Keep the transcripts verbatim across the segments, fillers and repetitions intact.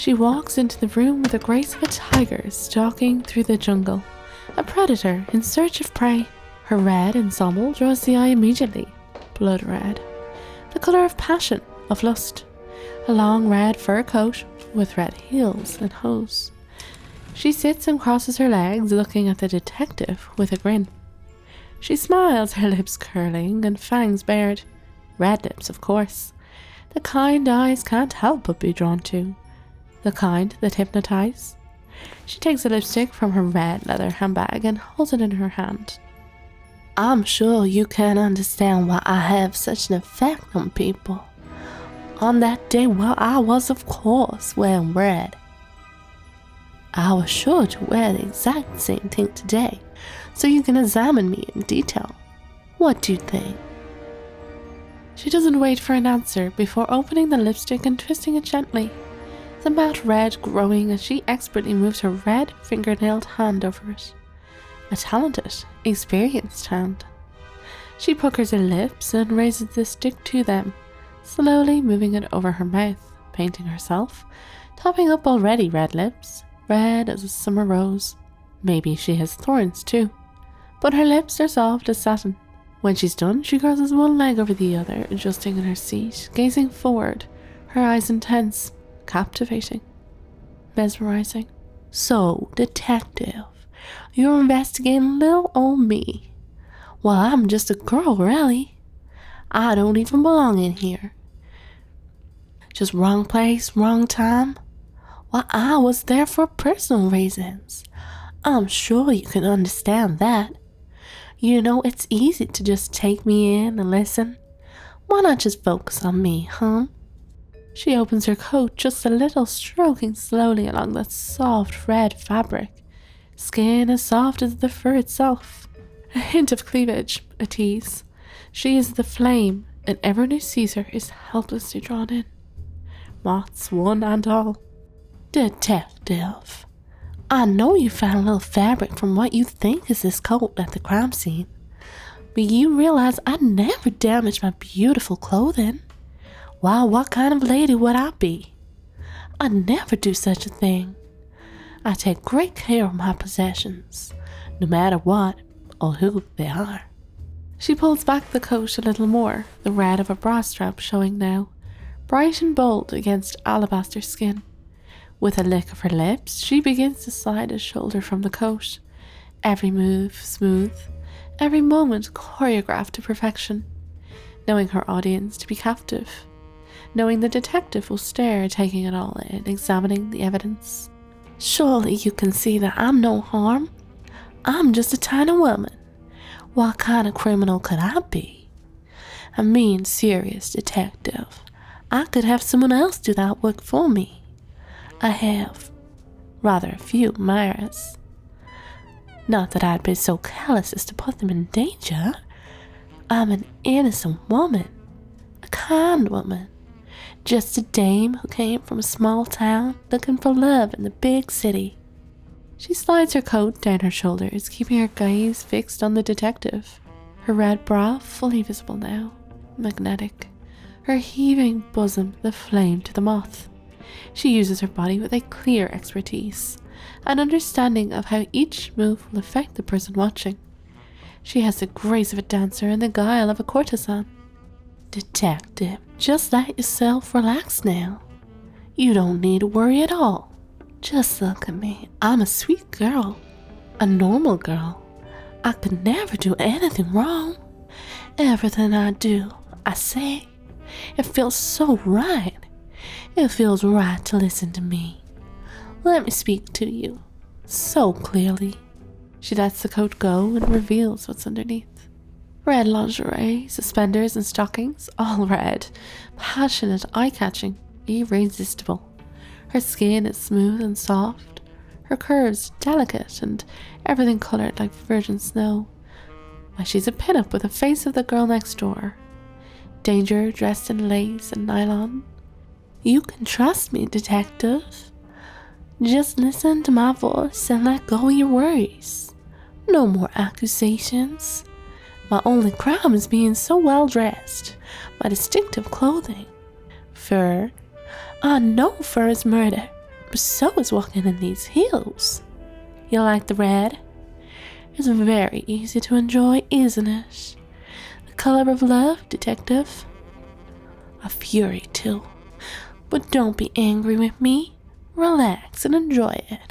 She walks into the room with the grace of a tiger stalking through the jungle, a predator in search of prey. Her red ensemble draws the eye immediately, blood red, the colour of passion, of lust, a long red fur coat with red heels and hose. She sits and crosses her legs, looking at the detective with a grin. She smiles, her lips curling and fangs bared. Red lips, of course. The kind eyes can't help but be drawn to. The kind that hypnotize. She takes a lipstick from her red leather handbag and holds it in her hand. I'm sure you can understand why I have such an effect on people. On that day, well, I was, of course, wearing red. I was sure to wear the exact same thing today, so you can examine me in detail. What do you think? She doesn't wait for an answer before opening the lipstick and twisting it gently, the matte red growing as she expertly moves her red fingernailed hand over it. A talented, experienced hand. She puckers her lips and raises the stick to them, slowly moving it over her mouth, painting herself, topping up already red lips, red as a summer rose. Maybe she has thorns too, but her lips are soft as satin. When she's done, she crosses one leg over the other, adjusting in her seat, gazing forward, her eyes intense, captivating, mesmerizing. So, detective, you're investigating little old me. Well, I'm just a girl, really. I don't even belong in here. Just wrong place, wrong time. Well, I was there for personal reasons. I'm sure you can understand that. You know, it's easy to just take me in and listen. Why not just focus on me, huh? She opens her coat just a little, stroking slowly along that soft red fabric. Skin as soft as the fur itself. A hint of cleavage, a tease. She is the flame, and everyone who sees her is helplessly drawn in. Moths, one and all. Detective, I know you found a little fabric from what you think is this coat at the crime scene, but you realize I never damaged my beautiful clothing. Why, what kind of lady would I be? I never do such a thing. I take great care of my possessions, no matter what or who they are. She pulls back the coat a little more, the red of a bra strap showing now, bright and bold against alabaster skin. With a lick of her lips, she begins to slide a shoulder from the coat, every move smooth, every moment choreographed to perfection, knowing her audience to be captive, knowing the detective will stare, taking it all in, examining the evidence. Surely you can see that I'm no harm. I'm just a tiny woman. What kind of criminal could I be? A mean, serious detective. I could have someone else do that work for me. I have rather a few admirers. Not that I'd be so callous as to put them in danger. I'm an innocent woman, a kind woman, just a dame who came from a small town looking for love in the big city. She slides her coat down her shoulders, keeping her gaze fixed on the detective, her red bra fully visible now, magnetic, her heaving bosom the flame to the moth. She uses her body with a clear expertise, an understanding of how each move will affect the person watching. She has the grace of a dancer and the guile of a courtesan. Detective, just let yourself relax now. You don't need to worry at all. Just look at me. I'm a sweet girl, a normal girl. I could never do anything wrong. Everything I do, I say, it feels so right. It feels right to listen to me. Let me speak to you so clearly. She lets the coat go and reveals what's underneath. Red lingerie, suspenders and stockings, all red, passionate, eye-catching, irresistible. Her skin is smooth and soft, her curves delicate and everything coloured like virgin snow. Why, she's a pin-up with the face of the girl next door. Danger dressed in lace and nylon. You can trust me, detective. Just listen to my voice and let go of your worries. No more accusations. My only crime is being so well dressed. My distinctive clothing. Fur. I know fur is murder. but so is walking in these heels. You like the red? It's very easy to enjoy, isn't it? The color of love, detective. A fury, too. But don't be angry with me. Relax and enjoy it.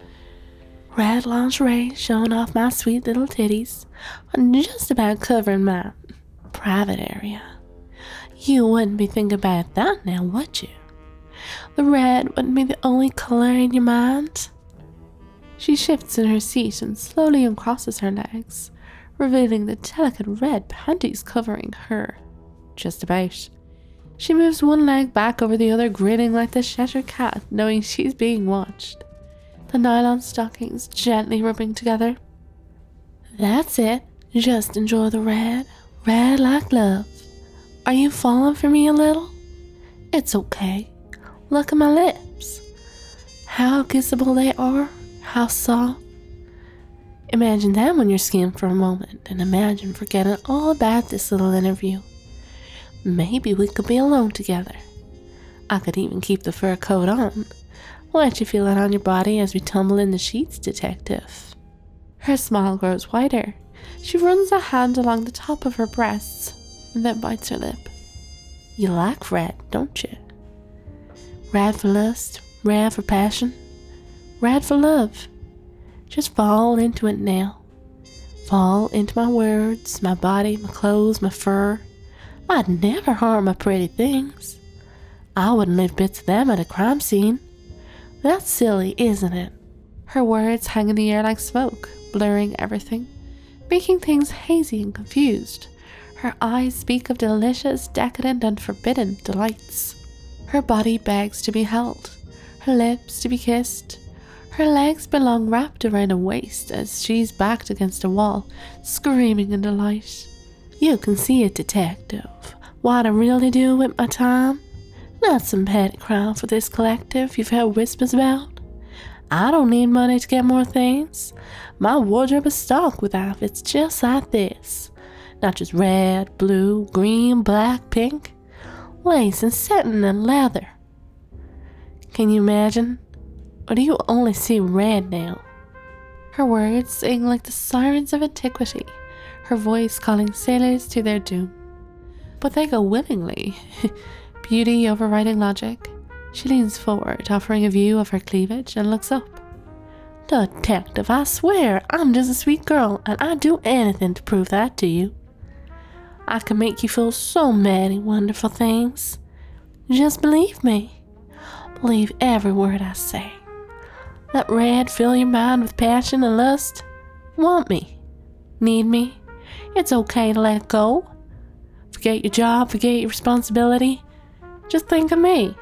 Red lingerie showing off my sweet little titties and just about covering my private area. You wouldn't be thinking about that now, would you? The red wouldn't be the only color in your mind. She shifts in her seat and slowly uncrosses her legs, revealing the delicate red panties covering her. Just about. She moves one leg back over the other, grinning like the Cheshire cat, knowing she's being watched. The nylon stockings gently rubbing together. That's it. Just enjoy the red. Red like love. Are you falling for me a little? It's okay. Look at my lips. How kissable they are. How soft. Imagine them on your skin for a moment, and imagine forgetting all about this little interview. Maybe we could be alone together. I could even keep the fur coat on. Let you feel it on your body as we tumble in the sheets, detective. Her smile grows wider. She runs a hand along the top of her breasts, and then bites her lip. You like red, don't you? Red for lust, red for passion, red for love. Just fall into it now. Fall into my words, my body, my clothes, my fur. I'd never harm my pretty things. I wouldn't leave bits of them at a crime scene. That's silly, isn't it? Her words hang in the air like smoke, blurring everything, making things hazy and confused. Her eyes speak of delicious, decadent, and forbidden delights. Her body begs to be held, her lips to be kissed. Her legs belong wrapped around a waist as she's backed against a wall, screaming in delight. You can see it, detective. What I really do with my time? Not some petty crime for this collective you've heard whispers about. I don't need money to get more things. My wardrobe is stocked with outfits just like this. Not just red, blue, green, black, pink. Lace and satin and leather. Can you imagine? Or do you only see red now? Her words sing like the sirens of antiquity, her voice calling sailors to their doom. But they go willingly. Beauty overriding logic. She leans forward, offering a view of her cleavage, and looks up. Detective, I swear, I'm just a sweet girl, and I'd do anything to prove that to you. I can make you feel so many wonderful things. Just believe me. Believe every word I say. Let red fill your mind with passion and lust. Want me. Need me. It's okay to let go. Forget your job, forget your responsibility. Just think of me.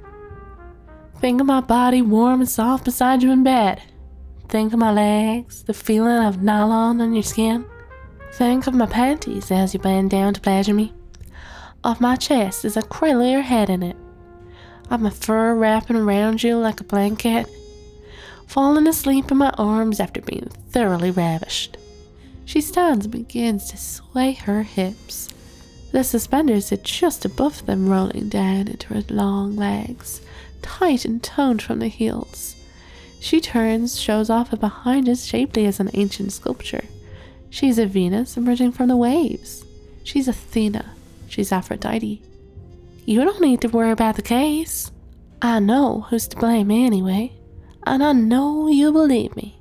Think of my body warm and soft beside you in bed. Think of my legs, the feeling of nylon on your skin. Think of my panties as you bend down to pleasure me. Of my chest as I cradle your head in it. Of my fur wrapping around you like a blanket. Falling asleep in my arms after being thoroughly ravished. She stands and begins to sway her hips. The suspenders sit just above them, rolling down into her long legs, tight and toned from the heels. She turns, shows off a behind as shapely as an ancient sculpture. She's a Venus emerging from the waves. She's Athena. She's Aphrodite. You don't need to worry about the case. I know who's to blame anyway, and I know you'll believe me.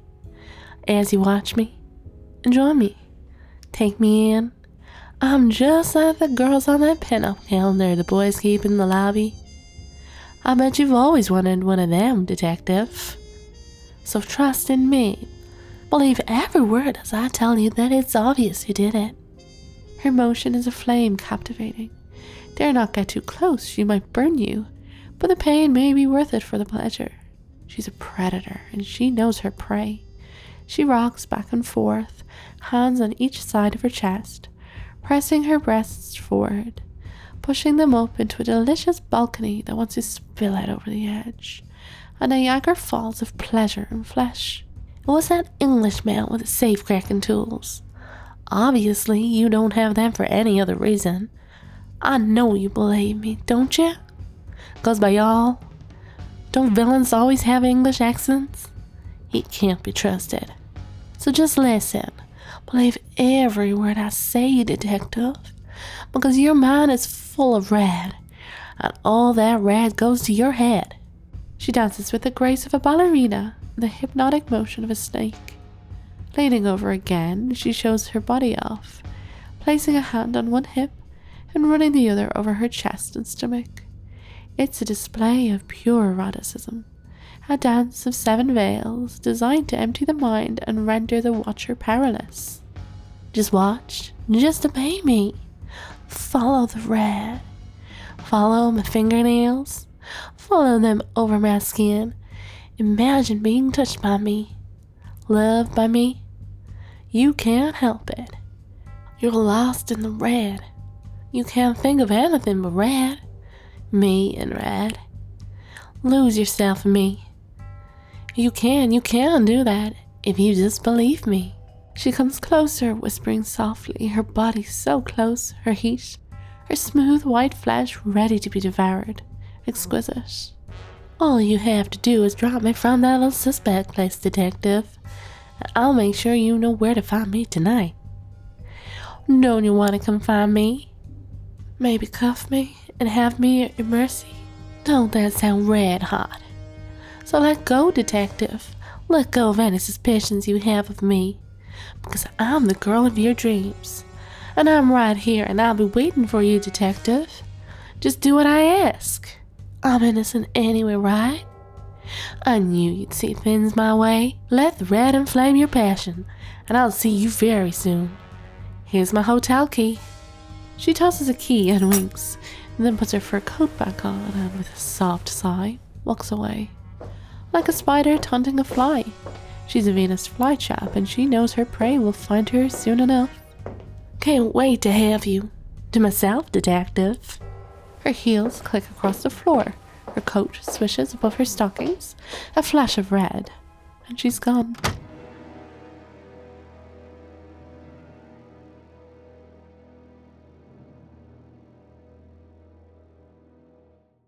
As you watch me, enjoy me, take me in. I'm just like the girls on that pinup calendar the boys keep in the lobby. I bet you've always wanted one of them, detective. So trust in me. Believe every word as I tell you that it's obvious you did it. Her motion is a flame captivating. Dare not get too close, she might burn you, but the pain may be worth it for the pleasure. She's a predator, and she knows her prey. She rocks back and forth, hands on each side of her chest, pressing her breasts forward, pushing them up into a delicious balcony that wants to spill out over the edge. A Niagara Falls of pleasure and flesh. It was that Englishman with the safe-cracking tools. Obviously, you don't have them for any other reason. I know you believe me, don't you? 'Cause by y'all, Don't villains always have English accents? He can't be trusted. So just listen. Believe every word I say, detective, because your mind is full of red, and all that red goes to your head. She dances with the grace of a ballerina and the hypnotic motion of a snake. Leaning over again, she shows her body off, placing a hand on one hip and running the other over her chest and stomach. It's a display of pure eroticism, a dance of seven veils designed to empty the mind and render the watcher powerless. Just watch, just obey me. Follow the red. Follow my fingernails. Follow them over my skin. Imagine being touched by me. Loved by me. You can't help it. You're lost in the red. You can't think of anything but red. Me and red. Lose yourself in me. You can, you can do that if you just believe me. She comes closer, whispering softly, her body so close, her heat, her smooth white flesh ready to be devoured. Exquisite. All you have to do is drop me from that little suspect place, detective, and I'll make sure you know where to find me tonight. Don't you want to come find me? Maybe cuff me and have me at your mercy? Don't that sound red hot? So let go, detective. Let go of any suspicions you have of me, because I'm the girl of your dreams, and I'm right here, and I'll be waiting for you, detective. Just do what I ask. I'm innocent anyway, right? I knew you'd see things my way. Let the red inflame your passion, and I'll see you very soon. Here's my hotel key. She tosses a key and winks, and then puts her fur coat back on, and with a soft sigh, walks away. Like a spider taunting a fly. She's a Venus flytrap, and she knows her prey will find her soon enough. Can't wait to have you. To myself, detective. Her heels click across the floor. Her coat swishes above her stockings. A flash of red. And she's gone.